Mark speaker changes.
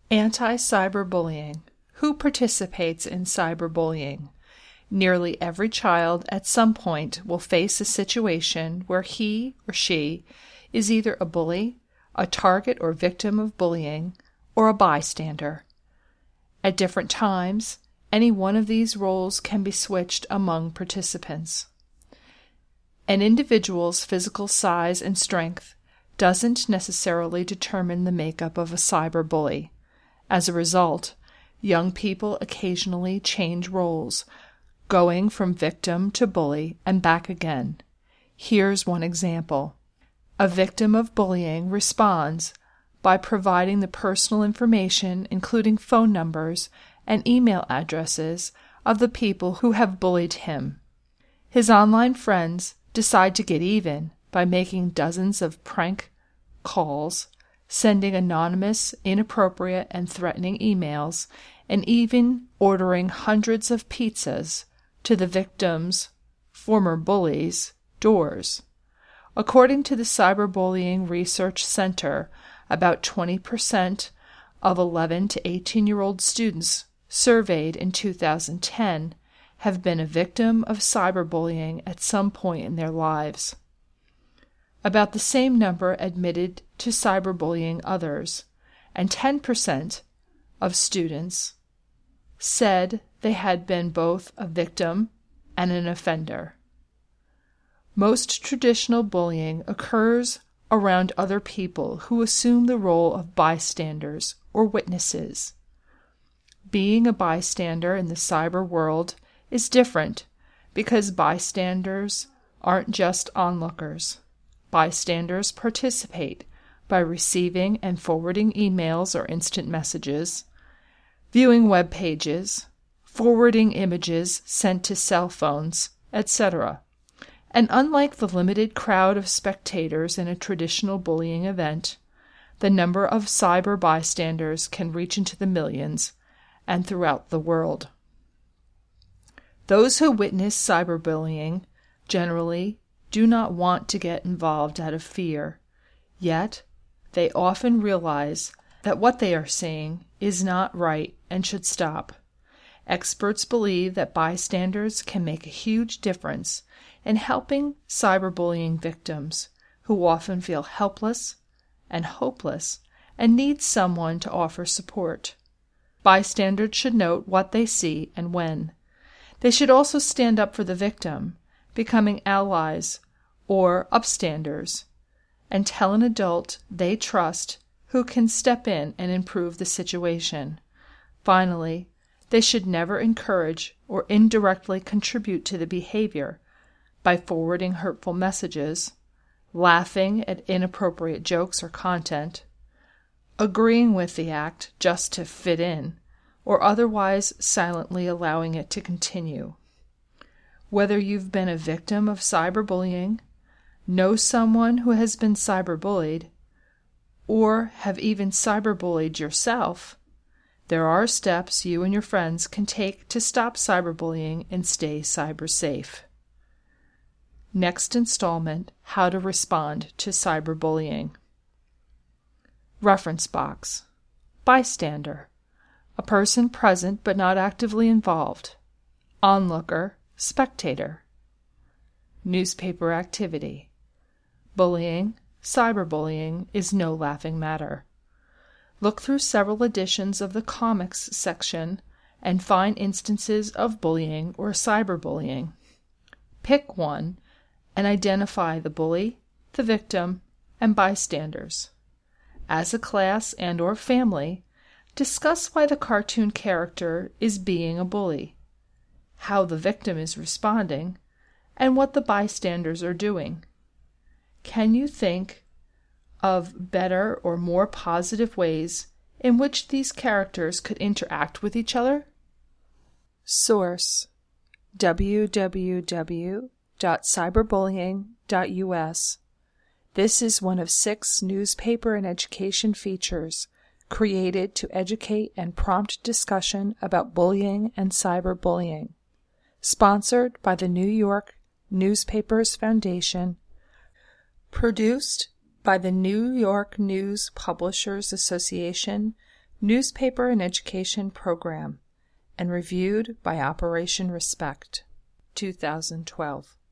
Speaker 1: Anti-cyberbullying. Who participates in cyberbullying? Nearly every child at some point will face a situation where he or she is either a bully, a target or victim of bullying, or a bystander. At different times, any one of these roles can be switched among participants. An individual's physical size and strength doesn't necessarily determine the makeup of a cyberbully. As a result, young people occasionally change roles, going from victim to bully and back again. Here's one example. A victim of bullying responds by providing the personal information, including phone numbers and email addresses, of the people who have bullied him. His online friends decide to get even by making dozens of prank calls, sending anonymous, inappropriate, and threatening emails, and even ordering hundreds of pizzas to the victim's former bullies' doors. According to the Cyberbullying Research Center, about 20% of 11 to 18-year-old students surveyed in 2010 have been a victim of cyberbullying at some point in their lives. About the same number admitted to cyberbullying others, and 10% of students said they had been both a victim and an offender. Most traditional bullying occurs around other people who assume the role of bystanders or witnesses. Being a bystander in the cyber world is different because bystanders aren't just onlookers. Bystanders participate by receiving and forwarding emails or instant messages, viewing web pages, forwarding images sent to cell phones, etc. And unlike the limited crowd of spectators in a traditional bullying event, the number of cyber bystanders can reach into the millions and throughout the world. Those who witness cyberbullying generally do not want to get involved out of fear, yet they often realize that what they are seeing is not right and should stop. Experts believe that bystanders can make a huge difference in helping cyberbullying victims who often feel helpless and hopeless and need someone to offer support. Bystanders should note what they see and when. They should also stand up for the victim, becoming allies or upstanders, and tell an adult they trust who can step in and improve the situation. Finally, they should never encourage or indirectly contribute to the behavior by forwarding hurtful messages, laughing at inappropriate jokes or content, agreeing with the act just to fit in, or otherwise silently allowing it to continue. Whether you've been a victim of cyberbullying, know someone who has been cyberbullied, or have even cyberbullied yourself, there are steps you and your friends can take to stop cyberbullying and stay cyber safe. Next installment, How to Respond to Cyberbullying. Reference box. Bystander. A person present but not actively involved. Onlooker, spectator. Newspaper activity. Bullying, cyberbullying is no laughing matter. Look through several editions of the comics section and find instances of bullying or cyberbullying. Pick one and identify the bully, the victim, and bystanders. As a class and/or family, discuss why the cartoon character is being a bully, how the victim is responding, and what the bystanders are doing. Can you think of better or more positive ways in which these characters could interact with each other? Source: www.cyberbullying.us. This is one of 6 newspaper and education features created to educate and prompt discussion about bullying and cyberbullying. Sponsored by the New York Newspapers Foundation. Produced by the New York News Publishers Association, Newspaper and Education Program, and reviewed by Operation Respect, 2012.